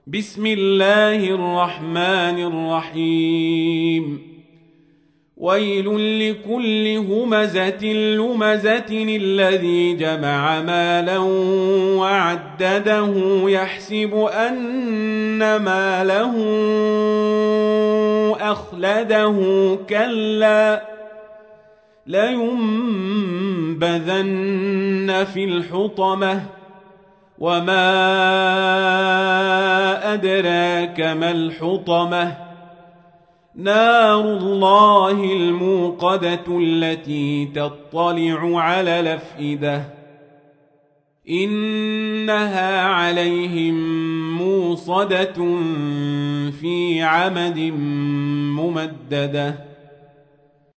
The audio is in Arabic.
بسم الله الرحمن الرحيم ويل لكل همزة لمزة الذي جمع مالا وعدده يحسب أن ماله أخلده كلا لينبذن في الحطمة وما أدراك ما الحطمة نار الله الموقدة التي تطلع على الأفئدة إنها عليهم موصدة في عمد ممددة